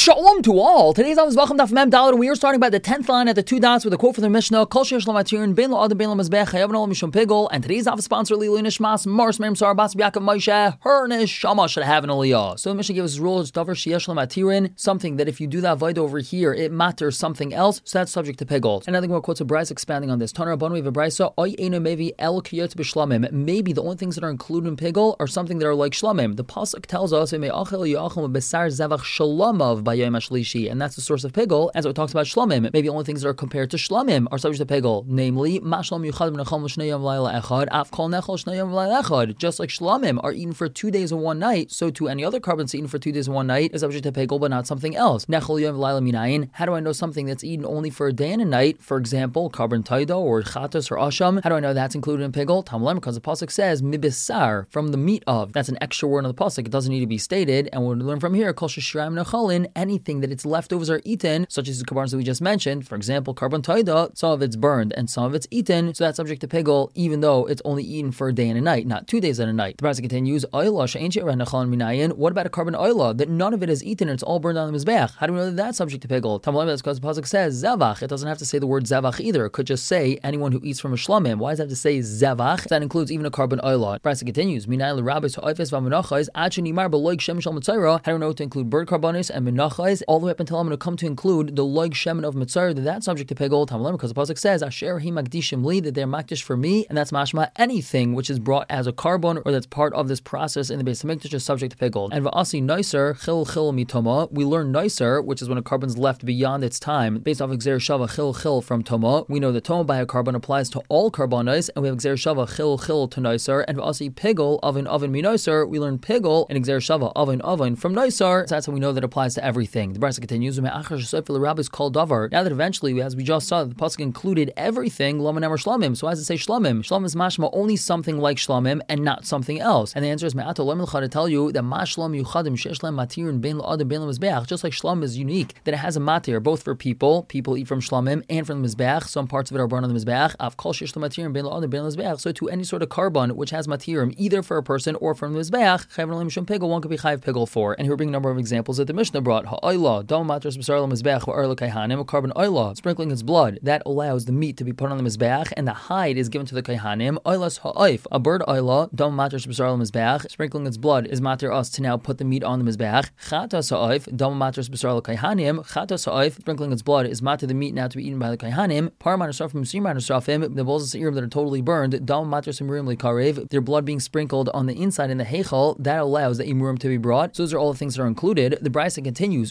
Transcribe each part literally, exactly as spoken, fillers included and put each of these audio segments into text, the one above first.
Shalom to all. Today's Avos Vacham Daf Mem Daled, and we are starting by the tenth line at the two dots with a quote from the Mishnah. Kol sheyesh lo matirin bein lo adam bein lo mizbech chayav lo mishum pigul. And today's Avos sponsor Lilu Nishmas Mars Mem Sar Bas Yaakov Moshe her neshama should have an aliyah. So the Mishnah gives us rules davar sheyesh lo matirin, something that if you do that void over here, it matters something else. So that's subject to pigul. And I think more quotes of Bryce expanding on this. Taner Rabban we have a Bryce. Oy eno mevi el kiyot b'shlamim. Maybe the only things that are included in pigul are something that are like shlamim. The pasuk tells us me achel yachom besar zavach shalamav by yom hashlishi, and that's the source of pigul. As it talks about shlamim, maybe the only things that are compared to shlamim are subject to pigul, namely mashlam yuchad b'nechal shnei yom v'layla echad af kol nechal shnei yom v'layla echad. Just like shlamim are eaten for two days and one night, so too any other carbons eaten for two days and one night is subject to pigul, but not something else. Nechal yom v'layla minayin. How do I know something that's eaten only for a day and a night? For example, carbon taida or chatas or asham. How do I know that's included in pigul? Tamlem, because the pasuk says mibisar, from the meat of. That's an extra word on the pasuk. It doesn't need to be stated, and we'll learn from here kol sheshraim nechalin. Anything that its leftovers are eaten, such as the carbons that we just mentioned. For example, carbon taida, some of it's burned and some of it's eaten, so that's subject to pigul, even though it's only eaten for a day and a night, not two days and a night. The Bryce continues, Oyla she'ein she'era nechalin minayin. What about a carbon oyla that none of it is eaten and it's all burned on the mizbech? How do we know that that's subject to pigul? Tamalim, that's because the pasuk says zevach. It doesn't have to say the word zevach either. It could just say anyone who eats from a shlamim. Why does it have to say zevach? That includes even a carbon oyla. The Bryce continues, minayin l'rabbis ha'oifes v'menachos ad she'nimar b'loig shem shel mitzayra. How do we know to include bird carbonis and menachos all the way up until I'm going to come to include the loig shemen of mitzayra, that that's subject to pigul? Tamalim, because the pasuk says asher hi magdishim li, that they're makdish for me, and that's mashma anything which is brought as a carbon or that's part of this process in the base of mikdash is subject to pigul. And va'asi noiser chil chil mitoma, we learn noiser, which is when a carbon's left beyond its time, based off exer shava chil chil from toma. We know that toma by a carbon applies to all carbonis, and we have exer shava chil chil to noiser. And va'asi pigul oven oven mi noiser, we learn pigul and exer shava oven oven from noiser. So that's how we know that applies to everything. The Bryce continues, rabbis called davar. Now that eventually, as we just saw, the pasuk included everything lamanem or shlamim. So why does it say shlamim? Shlamim is mashma only something like shlamim and not something else. And the answer is me'ato lemilcha, to tell you that mashlam yuchadim sheshlem matirin bein l'adam bein l'mizbeach. Just like shlamim is unique, that it has a matir both for people. People eat from shlamim and from the mizbeach. Some parts of it are burned on the mizbeach. Av kol sheshlem matirin bein l'adam bein l'mizbeach. So to any sort of carbon which has matirim either for a person or from the mizbeach, chayv l'im shum pigul, one could be chayv pigul for. And here we bring a number of examples that the Mishnah brought. Ha'oila dam matras b'sar l'mizbeach v'arla kayhanim, a carbon oila, sprinkling its blood, that allows the meat to be put on the mizbeach, and the hide is given to the kayhanim. Oilas ha'oif, a bird oila, dam matras b'sar l'mizbeach, sprinkling its blood is matir us to now put the meat on the mizbeach. Chatas ha'oif, dam matras b'sar l'kayhanim, chatas ha'oif, sprinkling its blood is matir the meat now to be eaten by the kayhanim. Par manasrafim, sir manasrafim, the bowls of seirim that are totally burned, dam matras imurim l'karev, their blood being sprinkled on the inside in the heichal, that allows the imurim to be brought. So those are all the things that are included. The Bryce continues,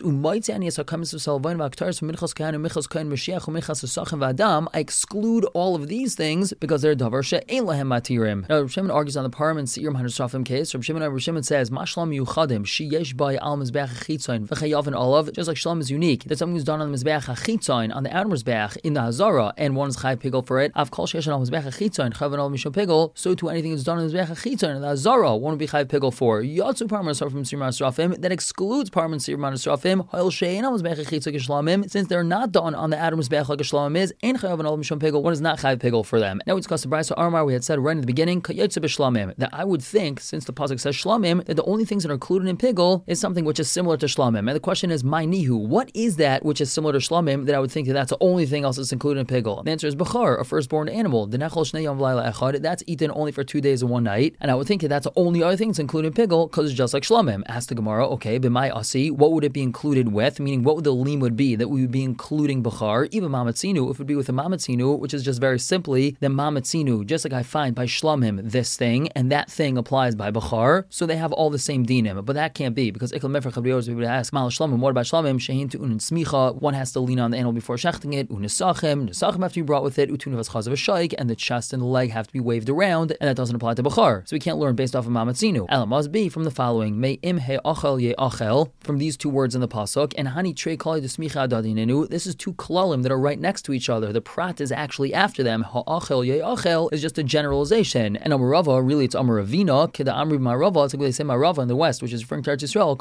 I exclude all of these things because they're davar she'ein lahem matirim. Now, Reb Shimon argues on the Param and Seirim Hanasrafim case. Reb Shimon, Reb Shimon says, Mashlam yuchadim sheyesh by al mizbeach hachitzayin v'chayav and olav. Just like shlam is unique, that something is done on the mizbeach hachitzayin, on the outer mizbeach in the hazara, and one is chayav pigul for it. Av kol sheyesh al mizbeach hachitzayin chayav and olav mishum pigul. So to anything that's done on the mizbeach hachitzayin in the hazara, one would be chayav pigul for. Yatsu Param Hanasrafim Seirim Hanasrafim, that excludes Param and Seirim Hanasrafim ha'il she'ein al mizbeach hachitzayin shlamim, since they're not done on the outer mizbeach like a shlamim is, and chayav and olav mishum pigul, one is not chayav pigul for them. Now we discussed the Bryce Armar. We had said right in the beginning that I would think, since the pasuk says shlamim, that the only things that are included in pigul is something which is similar to shlamim. And the question is, my nihu, what is that which is similar to shlamim that I would think that that's the only thing else that's included in pigul? The answer is bachar, a firstborn animal. The nechol shnei yom v'layla echad, that's eaten only for two days and one night. And I would think that that's the only other thing that's included in pigul because it's just like shlamim. Ask the Gemara, okay, b'mai asi, what would it be included with? Meaning, what would the lim would be that we would be including bachar? Even mamatzinu, if it would be with a mamatzinu, which is just very simply the mamatzinu, just like I find by shlamim this thing, and that thing applies by bachar, so they have all the same dinim. But that can't be, because ikal mefer chabriyos, we would ask, mal shlamim, what about shlamim? Shehin to unin smicha, one has to lean on the animal before shechting it, unisachim, nisachim have to be brought with it, utunivas chaz of a shaykh, and the chest and the leg have to be waved around, and that doesn't apply to bachar. So we can't learn based off of mamatzinu. Ela must be from the following, me im he achel ye achel, from these two words in the pasuk, and hani trei kali de smicha adadinenu, this is two klalim that are right next to each other. The prat is actually after them. Ha'achel ye achel is just a generalization. And Amarava, really it's Amaravina, Kida Amri Marava, it's like they say Marava in the West, which is referring to Eretz Yisrael.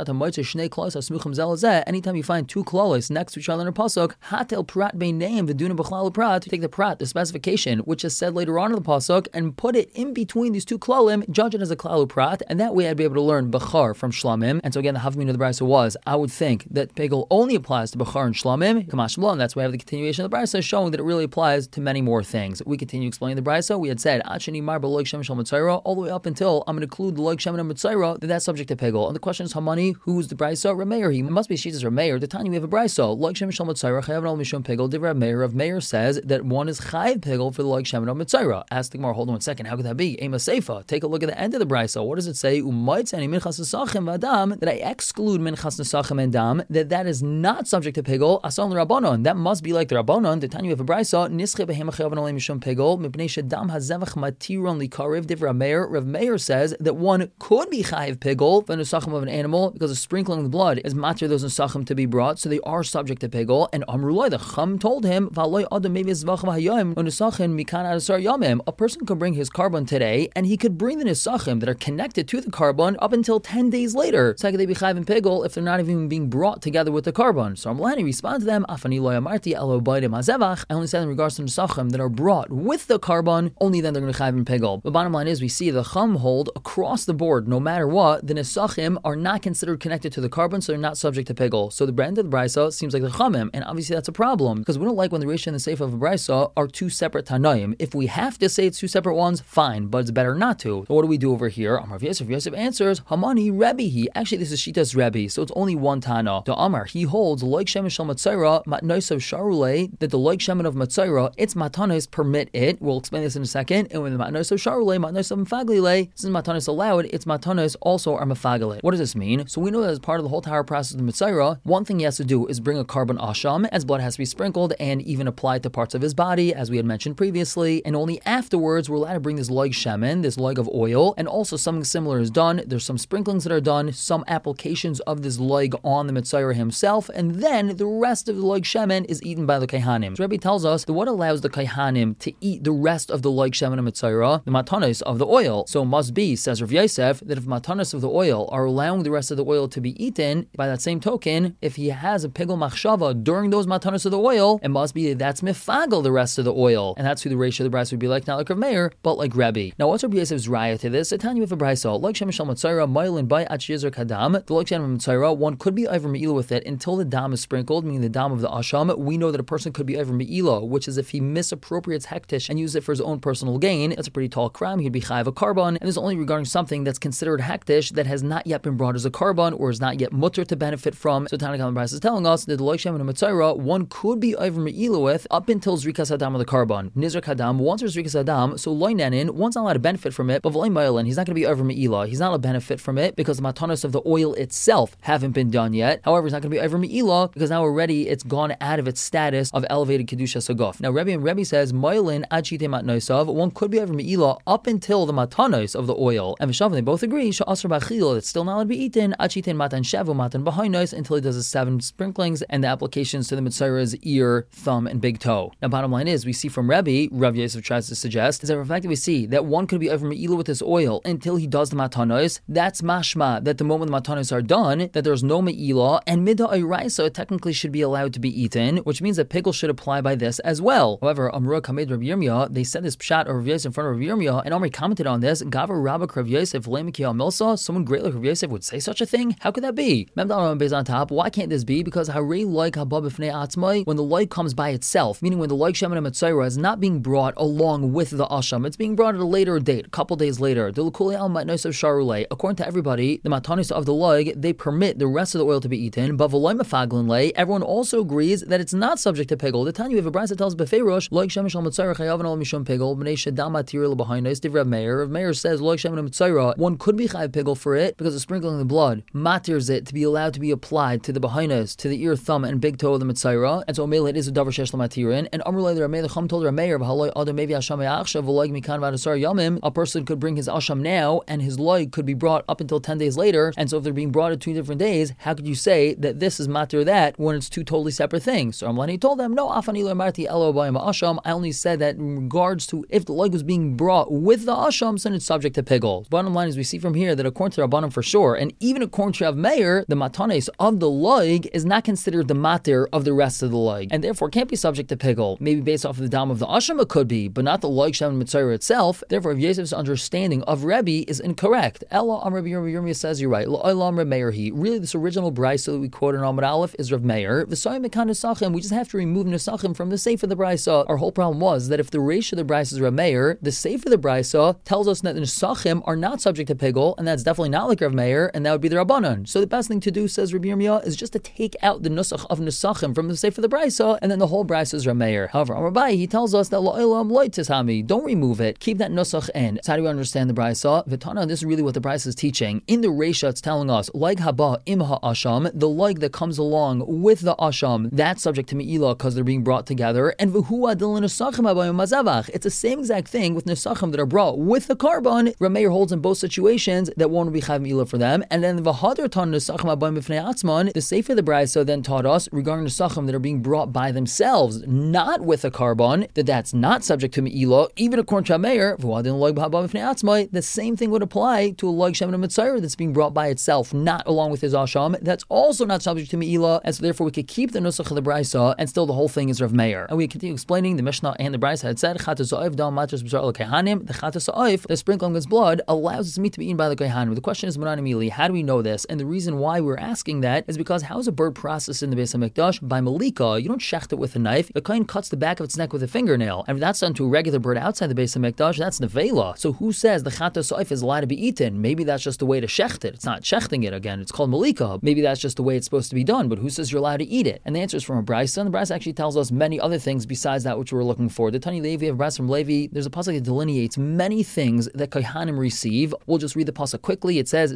Anytime you find two klalos next to each other in a pasuk, hatel prat beinayim v'duna b'chlal prat, take the prat, the specification, which is said later on in the pasuk, and put it in between these two klalim, judge it as a klalu prat, and that way I'd be able to learn bachar from shlamim. And so again, the havmin of the brisa was I would think that pigel only applies to Bechar and Shlamim, Kamash Shlamim. That's why I have the continuation of the Brisa showing that it really applies to many more things. We continue explaining the Brisa. We had said, Achani Mar B'Loig Shem Shal Mitzayra, all the way up until I'm going to include the Loig Shem and Mitzayra, that that's subject to pigel. And the question is, Hamani, who's the Brisa? Rameir. He must be Shitas Rameir. The Tanya we have a Brisa. Loig Shem Shal Mitzayra, Chayav Al Mishum Pigel, Divrei Rameir. Rav Meir says that one is Chayav pigel for the Loig Shem and Mitzayra. Ask the Gemara, hold on one second, how could that be? Ema Seifa. Take a look at the end of the Brisa. What does it say? Umayt Sani Minchas Nesachim Vadam, that I exclude Minchas Nesachim and Dam, that that is not subject to pigel. Asan Rabbanon. That must be like the Rabbanon. The Tanya we have a Brisa. Nische Behem Chayav Al Mishum Pigel, Mipnei Shadam Hazevach Matiron Likariv. Divrei Rav Meir. Rav Meir says that one could be Chayav pigel for the Nesachim of an animal because of sprinkling of the blood is matir those Nesachim to be brought, so they are subject to pigel. And Amrullah, the Chum told him, a person could bring his carbon today, and he could bring the Nesachim that are connected to the carbon up until ten days later. So how could they be Chayav and pigel if they're not even being brought together with the carbon? So Amrullah responds to them, I only said in regards to Nesachim that are brought with the carbon, only then they're going to Chayav and pigel. The bottom line is we see the Chum hold across the board, no matter what, the Nesachim are not considered connected to the carbon, so they're not subject to pigel. So the brand of the Brisa seems like the Chumim, and obviously that's a problem, because we don't like when the Reisha and the Seif of a Brisa are two separate Tanaim. If we have to say it's two separate ones, fine, but it's better not to. So what do we do over here? Amar Rav Yosef, Yosef answers, Hamani Rebbe he. Actually, this is Shitas Rebbe, so it's only one Tana. The Amar, he holds Loig Shemen Shal Matzayra, Matnois of Sharulei, that the Loig Shemen of Matzayra, its Matanos permit it. We'll explain this in a second. And when the Matnois of Sharulei, Matnois of Mefaglile, since Matanos allowed, its Matanos also are Mefaglile. What does this mean? So we know that as part of the whole tower process of the Matzayra, one thing he has to do is bring a carbon asham, as blood has to be sprinkled and even applied to parts of his body, as we had mentioned previously, and only afterwards we're allowed to bring this loig shemen, this loig of oil, and also something similar is done. There's some sprinklings that are done, some applications of this loig on the Mitzayra himself, and then the rest of the loig shemen is eaten by the Kaihanim. So Rebbe tells us that what allows the Kaihanim to eat the rest of the loig shemen of Mitzayra, the matanos of the oil. So it must be, says Rav Yosef, that if matanos of the oil are allowing the rest of the oil to be eaten, by that same token, if he has a pigel machshava during those matanos of the oil, it must be that that's mifagel the rest of the oil. And that's who the ratio of the Brisa would be like, not like Rav Meir, but like Rebbe. Now what's Rabbi Yosef's raya to this? I tell you with a Brisa, like Shem Shal Matzayra, Mailin by Achiyazar Kadam, the like Shem Matzayra, one could be over Me'ila with it until the dam is sprinkled, meaning the dam of the Asham. We know that a person could be over Me'ila, which is if he misappropriates hektish and uses it for his own personal gain. That's a pretty tall crime. He'd be chayav a carbon, and this is only regarding something that's considered hektish that has not yet been brought as a carbon or is not yet mutter to benefit from. So Tanakh Brisa is telling us that the like Shem and Matzayra, one could be over Me'ila with up until Zrikas Adam of the carbon. Nizrak Adam, once there's Zrikas Adam, so Loinanin, one's not allowed to benefit from it, but V'lay Mailin, he's not going to be over Me'ila. He's not allowed to benefit from it because the matanos of the oil itself haven't been done yet. However, he's not going to be over Me'ila because now already it's gone out of its status of elevated Kedusha Saguf. Now, Rebbe and Rebbe says, Mailin ad shite matnosav, one could be over Me'ila up until the matanos of the oil. And Vishav, they both agree, Sha'asr B'achil, it's still not allowed to be eaten, ad shite matan shavu matan b'hainos, until he does the seven sprinklings and the applications to the Mitzayra's ear, thumb, and big toe. Now, bottom line is, we see from Rebbe, Rav Yosef tries to suggest, is that the fact that we see that one could be over Me'ila with this oil until he does the matanos, that's mashma, that the moment the matanos are done, that there's no Me'ila, and midda ayraisa, it technically should be allowed to be eaten, which means that pickle should apply by this as well. However, Amrua Kamed Rav Yirmiyah, they said this pshat of Rav Yosef in front of Rav Yirmiyah, and Amri commented on this, Gava Rabbak Rav Yosef, Lemiki al Milsa, someone great like Rav Yosef would say such a thing? How could that be? Memdal based on top, why can't this be? Because Harei like Habab Ifnei Atzmai, when the light comes by itself, meaning when the light Shemin and Mitzayra is not being brought along with the Asham, it's being brought at a later date, a couple days later. The L'kulei al Matnos of Sharulei, according to everybody, the Matanis of the leg, they permit the rest of the oil to be eaten, but V'loi Mefaglin lei, everyone also agrees that it's not subject to pigel. The Tanya of a Brisa tells Befeirosh, Loig Shemin Shal Mitzayra chayav al mishum pigel, b'nei shedam matir l'b'hainos, div Rav Meir. Rav Meir says Loig Shemin and Mitzayra, one could be chayav pigel for it because of sprinkling the blood matirs it to be allowed to be applied to the b'hainos, to the ear, thumb, and big toe of the Mitzayra, and so Mele it is a davar shesh l'matirin. And Amrulay the Rameh the Chum told Rav Meir, v'haloi adam mevi asham yachshav v'loig mikan v'adasar yamim. A person could bring his asham now, and his loig could be brought up until ten days later. And so if they're being brought at two different days, how could you say that this is matir that when it's two totally separate things? So Amlani told them, no, afani marti elo b'ayim asham. I only said that in regards to if the loig was being brought with the asham, then it's subject to pigel. Bottom line is we see from here that according to Rabbanim for sure, and even according to Rav Meir, the matanes of the loig is not considered the matir of the rest of the loig, and therefore can't be subject to pigel. Maybe based off of the dam of the asham it could be, but not the loig shem mitzayra itself. Therefore, Yosef's understanding of Rebbe is incorrect. Ella Am Rebbe Yirmiyah says you're right. La'olam Rav Meir he. Really, the this original brisa that we quoted in Amud Aleph is Rav Meir. V'sayim mekan nesachim. We just have to remove nesachim from the seif of the brisa. Our whole problem was that if the reish of the brisa is Rav Meir, the seif of the brisa tells us that the nesachim are not subject to pigul, and that's definitely not like Rav Meir, and that would be the Rabbanan. So the best thing to do, says Rabbi Yirmiyah, is just to take out the nusach of nesachim from the seif of the brisa, and then the whole brisa is Rav Meir. However, Amar Abaye, he tells us that la'olam loy tishami, don't remove it, keep that nusach in. So how do we understand the brisa? V'tana, this is really what the brisa is teaching. In the reisha, it's telling us like haba im ha'asham, the like that comes along with the asham, that's subject to me'ilah because they're being brought together. And v'hu adil nesachim abayim mazavach. It's the same exact thing with nesachim that are brought with the carbon. Rav Meir holds in both situations that won't be chayav me'ilah for them. And then v'hadar tan nesachim abayim b'fnei atzman. The seif of the brisa then taught us regarding nesachim that are being brought by themselves, not with a carbon, that that's not subject to me'ilah. Even according to Rav Meir, the same thing would apply to a loig shemen mitzayir that's being brought by itself, not along with his asham. That's also not subject to me'ilah, and so therefore we could keep the nusach of the brisa, and still the whole thing is Rav Meir. And we continue explaining the Mishnah and the brisa had said chatas ha'oif dal matras b'shar l'kehanim. The chatas ha'oif, the sprinkling of his blood, allows its meat to be eaten by the kehanim. The question is Manan Mili, how do we know this? And the reason why we're asking that is because how is a bird processed in the Beis HaMikdash? By malika. You don't shecht it with a knife. The kohen cuts the back of its neck with a fingernail, and if that's done to a regular bird outside the Beis HaMikdash, that's nevela. So who says the chatas ha'oif is allowed to be eaten? Maybe that's just the way to shecht it. It's not shechting it again. It's called malika. Maybe that's just the way it's supposed to be done. But who says you're allowed to eat it? And the answer is from a brisa. And the brisa actually tells us many other things besides that which we're looking for. The Tani Levi of brisa from Levi, there's a pasuk that delineates many things that kohanim receive. We'll just read the pasuk quickly. It says,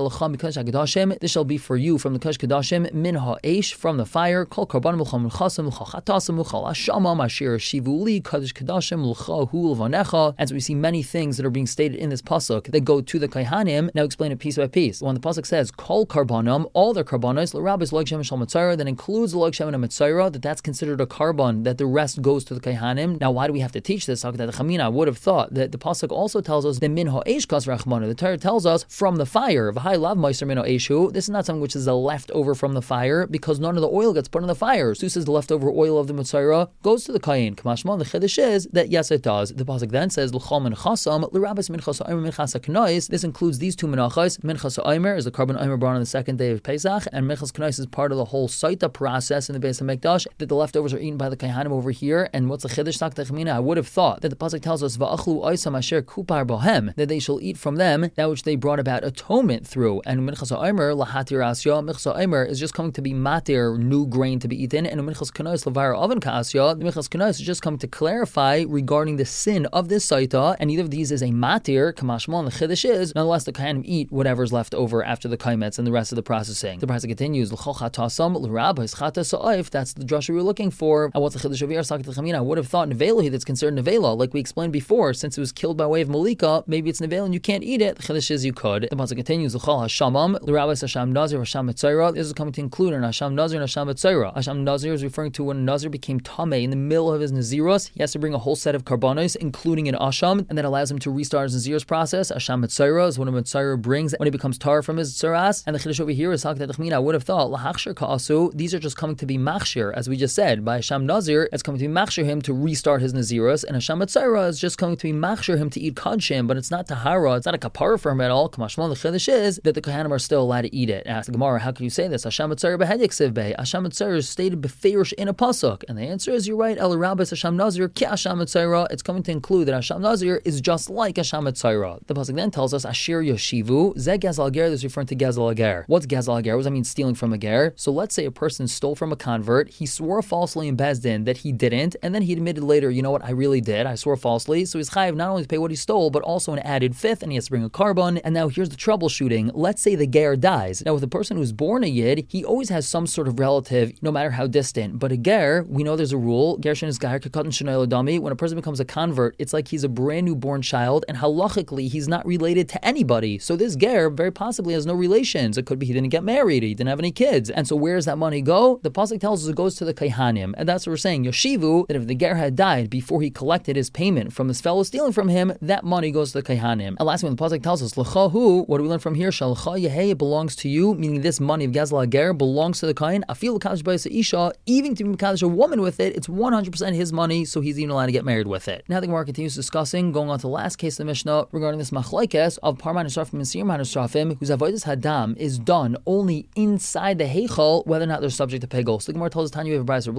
this shall be for you from the kodesh kadashim min ha'esh, from the fire, kol karban mulcham mulchasim mulchachatasam mulchal hashamam asher shivuli kodesh kadashim mulchahu levanecha. As we see many things that are being stated in this pasuk that go to the kohanim. Now explain it piece by piece. When the pasuk says kol karbanam, all their karbanos, l'rabis loig shemen shal mitzayra, that includes the loig shemen and mitzayra, that that's considered a carbon, that the rest goes to the kohanim. Now why do we have to teach this? I would have thought that the pasuk also tells us that min ha'esh kas rachmana. The Torah tells us from the fire. V'hai lav meiser min ha'eshu. This is not something which is a leftover from the fire, because none of the oil gets put in the fire. So says the leftover oil of the mitzayra goes to the kohen. Kamashman, the chiddush is that yes, it does. The pasuk then says l'chol min chasam l'rabis minchas ha'omer minchas ha'knois. This includes these two menachos. Minchas ha'omer is the carbon omer brought on the second day of Pesach, and minchas knois is part of the whole saita process in the Beis HaMikdash, that the leftovers are eaten by the kohanim over here. And what's the chiddush takta chmina? I would have thought that the pasuk tells us va'achlu oisam asher kupar bohem, that they shall eat from them that which they brought about atonement through. And minchas ha'omer lahatir asya, minchas ha'omer is just coming to be matir, new grain to be eaten, and minchas knois levar oven ka'asya, the minchas knois is just coming to clarify regarding the sin of this saita, and either of these is a matir, kamashmon, the chiddush is, nonetheless the kohanim eat whatever's left over after the kaimetz and the rest of the processing. The process continues, l'chol chatasam l'rabis chatas ha'oif, that's the drasha we were looking for. And what's the chiddush of here? Sakat l'chamina. I would have thought nevela that's considered nevela, like we explained before, since it was killed by way of malika, maybe it's nevela and you can't eat it. The chiddush is you could. The process continues, l'chol hashamam l'rabis hasham nazir hasham mitzayra. This is coming to include an hasham nazir and hasham mitzayra. Hasham nazir is referring to when a nazir became tameh in the middle of his naziros. He has to bring a whole set of karbanos, including an asham, and that allows him to restart his naziros process. Hasham mitzayra is when a mitzayra brings when he becomes tar from his tzaras. And the chiddush over here is sakat l'chamina. I would have thought lahachshir ka'asu. These are just coming to be machshir, as we just said. By Hasham Nazir, it's coming to be machshir him to restart his naziros, and Hasham Mitzayra is just coming to be machshir him to eat kadshim, but it's not tahara, it's not a kapara for him at all. Kamashmal, the chiddush is that the kohanim are still allowed to eat it. And ask the Gemara, how can you say this? Hasham Mitzayra behedik sivbei. Hasham Mitzayra is stated beferish in a pasuk, and the answer is you're right. El Rabbis Hasham Nazir ki Hasham Mitzayra. It's coming to include that Hasham Nazir is just like Hasham Mitzayra. The pasuk then tells us Asher Yoshivu Zeg Gezel Ger. This is referring to Gezel Ger. What's Gezel Ger? What does that mean? Stealing from a ger. So let's say a person stole from a convert. He swore falsely in Beis Din that he didn't, and then he admitted later, you know what, I really did. I swore falsely. So he's chayiv not only to pay what he stole, but also an added fifth, and he has to bring a carbon. And now here's the troubleshooting. Let's say the ger dies. Now with a person who's born a yid, he always has some sort of relative, no matter how distant. But a ger, we know there's a rule. Gershin is gaher kakatan shenay ladami. When a person becomes a convert, it's like he's a brand new born child, and halachically he's not related to anybody. So this ger very possibly has no relations. It could be he didn't get married, he didn't have any kids. And so where does that money go? The pasuk tells us it goes to the kohanim, and that's what we're saying. Yoshivu, that if the ger had died before he collected his payment from this fellow stealing from him, that money goes to the kohanim. And lastly, when the pasuk tells us l'chahu, what do we learn from here? Shalcha yehei, it belongs to you, meaning this money of Gezel Ger belongs to the kohen. Afil kadosh b'yis isha, even to be kadosh a woman with it, it's one hundred percent his money, so he's even allowed to get married with it. Now the Gemara continues discussing, going on to the last case of the Mishnah regarding this machlokes of Parman Hasrafim and Siyum Hasrafim, whose avodas hadam is done done only inside the heichal, whether or not they're subject to pegel. So the Gemara tells us, Tanya, we have a brayso.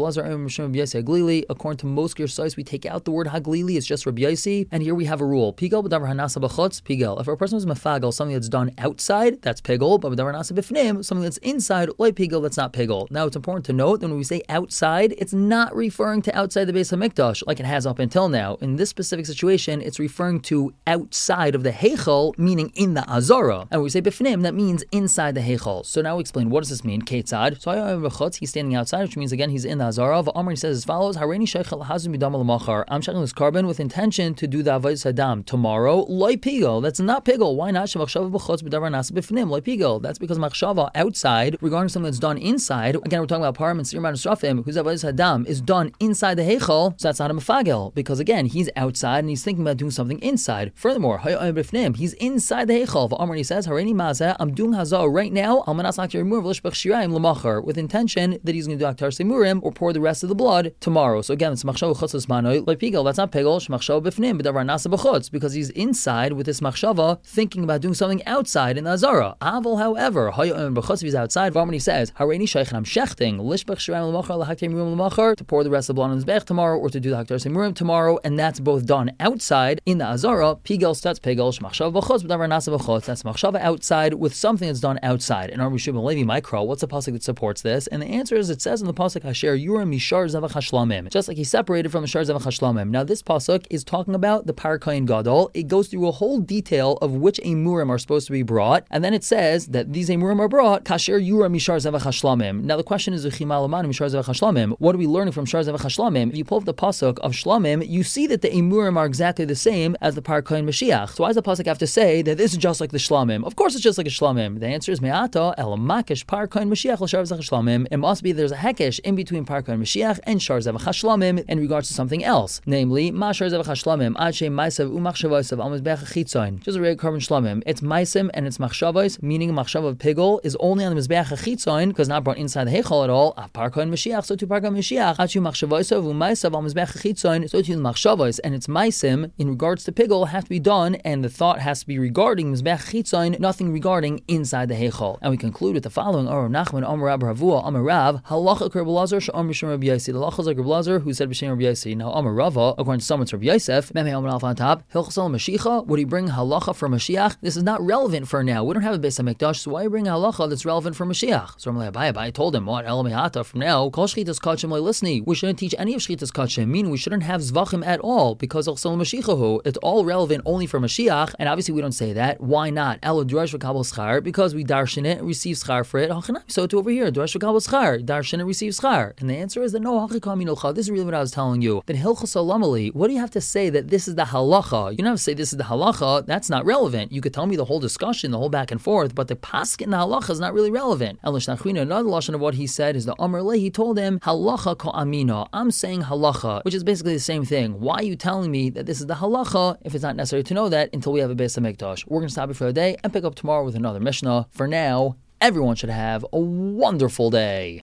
According to most Gersais, we take out the word haglili, it's just Rabbi Yosi, and here we have a rule. Pigel b'davar hanasa b'chutz, pigel. If a person is mefagel, something that's done outside, that's pigel, but b'davar hanasa b'fnim, something that's inside, like pigel, that's not pigel. Now it's important to note that when we say outside, it's not referring to outside the Beis HaMikdash, like it has up until now. In this specific situation, it's referring to outside of the heichal, meaning in the azara. And when we say b'fnim, that means inside the heichal. So now we explain, what does this mean? Ketzad. So he's standing outside, which means again he's in the azara. V'amar, he says as follows: Hareini sheichel hazim midam l'machar. I'm sheiching this carbon with intention to do the avodas hadam tomorrow. Loi pigel. That's not pigel. Why not? Shemachshava b'chutz b'davar nasa b'fnim. Loi pigel. That's because machshava outside regarding something that's done inside. Again, we're talking about param and sirman srafim, whose avodas hadam is done inside the heichal. So that's not a mefagel, because again he's outside and he's thinking about doing something inside. Furthermore, he's inside the heichal. V'amar, he says, Hareini mazeh. I'm doing hazah right now. I'm manas aktar imur v'lishbech shirayim l'machar, with intention that he's going to do aktar semurim or pour the rest of the blood tomorrow. So again, it's machshava chutzos manoi like pigel. That's not pigel. Shemachshava b'fnim b'davar nasa b'chutz, because he's inside with this machshava thinking about doing something outside in the azara. Aval, however, hayom b'chutz, if he's outside. V'amar, he says, Hareini sheichen, I'm shechting lishbech shirayim l'machar l'haktar semurim l'machar, to pour the rest of the blood on his bech tomorrow or to do the haktar semurim tomorrow, and that's both done outside in the azara. Pigel, that's pigel. Shemachshava b'chutz b'davar nasa b'chutz. That's machshava outside with something that's done outside. And our Rishon Levi Mikra, what's the pasuk that supports this? And the answer is, it says in the pasuk, Hasher Yurim Mishar Zevach Hashlamim, just like he separated from Mishar Zevach Hashlamim. Now this pasuk is talking about the Parakayin Gadol. It goes through a whole detail of which emurim are supposed to be brought, and then it says that these emurim are brought Kasher Yurim Mishar Zevach Hashlamim. Now the question is, Mishar Zevach Hashlamim, what are we learning from Mishar Zevach Hashlamim? If you pull up the pasuk of Shlamim, you see that the emurim are exactly the same as the Parakayin Mashiach. So why does the pasuk have to say that this is just like the Shlamim? Of course it's just like a Shlamim. The answer is Me'ata El Makish Parakayin Mashiach L'Shar Zevach Hashlamim. It must be there's a hekesh in between Parakayin Mashiach and Shar Zevach Hashlamim in regards to something else, namely Ma Shar Zevach Hashlamim Ad Shem Maisav Umachshavosav Al Mizbeach Chitzain. Just a regular carbon Shlamim. It's Maisim and it's Machshavos, meaning Machshav of Pigel is only on the Mizbeach Chitzain because not brought inside the Heichal at all. Of Parakayin Mashiach, so to Parakayin Mashiach Ad Shem Machshavosav Umaisav Al Mizbeach Chitzain, so to the Machshavos and it's Maisim in regards to Pigel have to be done, and the thought has to be regarding Mizbeach Chitzain, nothing regarding inside the Heichal. And we conclude with the following: Or Nachman Amar Rab Ravua Amar Rav Halacha Rabbi Lazar Sh'Amar B'Shem Rabbi Yossi. The halacha is like Rabbi Lazar who said B'Shem Rabbi Yossi. Now Amar Rava, according to someone to Rabbi Yosef, Memei Amar Alf on top, Hilchasol Mashiach. Would he bring halacha for Mashiach? This is not relevant for now. We don't have a Beis HaMikdash, so why bring halacha that's relevant for Mashiach? So Amalei Abai Abai told him, what El Mehata from now? Kol Shchitas Kachim Le'Lisni. We shouldn't teach any of Shchitas Kachim, meaning we shouldn't have Zvachim at all because Hilchasol Mashiachu. It's all relevant only for Mashiach, and obviously we don't say that. Why not? El Durash V'Kabel Schar, because we darshan it, receive schar for it. So to over here, Durash V'Kabel Schar, darshan it, receive schar. And the answer is that no, this is really what I was telling you. That Hilchos Alamali, what do you have to say that this is the halacha? You don't have to say this is the halacha. That's not relevant. You could tell me the whole discussion, the whole back and forth, but the pasuk in the halacha is not really relevant. Another lashon of what he said is the Amar Le. He told him halacha ko amina. I'm saying halacha, which is basically the same thing. Why are you telling me that this is the halacha if it's not necessary to know that until we have a Beis HaMikdash? We're going to stop it for the day and pick up tomorrow with another Mishnah. For now, everyone should have a wonderful day.